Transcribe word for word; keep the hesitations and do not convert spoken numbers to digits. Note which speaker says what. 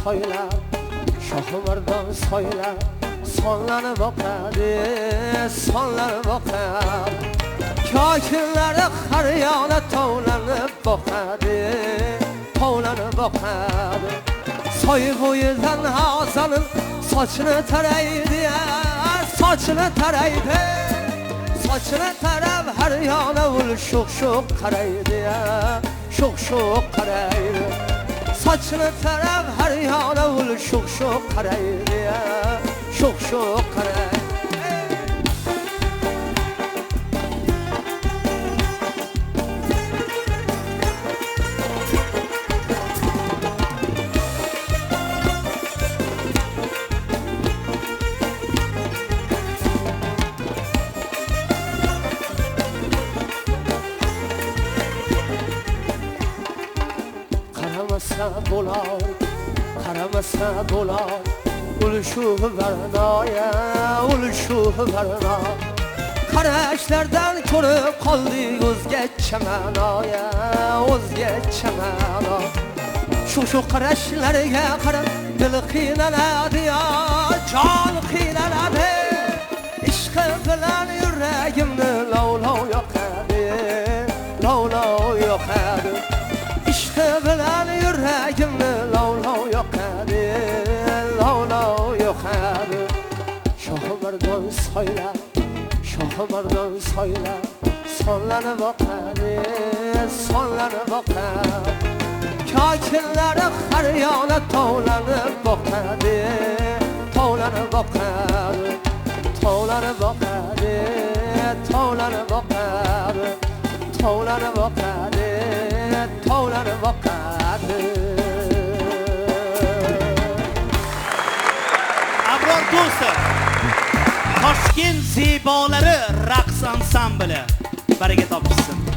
Speaker 1: soylar, shohimardon soylar sonlanib oqadi, sonlanib oqadi. Kokinlari har yoqda tovlanib boqadi, tovlanib boqadi. Soy bo'yidan Hasan'ın sochini taraydi, sochini taraydi. Sochini tarab har yoqda ul shuq-shuq qaraydi, shuq-shuq qaraydi. Sochini tarab har yoqda ul shuq-shuq qaraydi, shuq-shuq qaraydi. Qaramasa bo'lar, qaramasa bo'lar, ulushuv barnoya, ulushuv barno. Qarashlardan ko'rib qoldik o'zgacha ma'noya, o'zgacha ma'no. Shu-shu qarashlarga qarab dil qiynaladi, jon qiynaladi. Ishqi bilan yuragimni lovlov yoqadi, lovlov yoqadi. Ishqi bilan yuragimni lovlov yoqadi, lovlov yoqadi. Shohimardon soylar, shohimardon soylar sonlanib oqadi, sonlanib oqadi. Kokinlari har yoqda tovlanib oqadi, tovlanib oqadi. Tovlanib oqadi, tovlanib oqadi. Tovlanib oqadi, tovlanib oqadi.
Speaker 2: Abror Do'stov, Toshkent zebolari raqs ansambli bariga topishsin.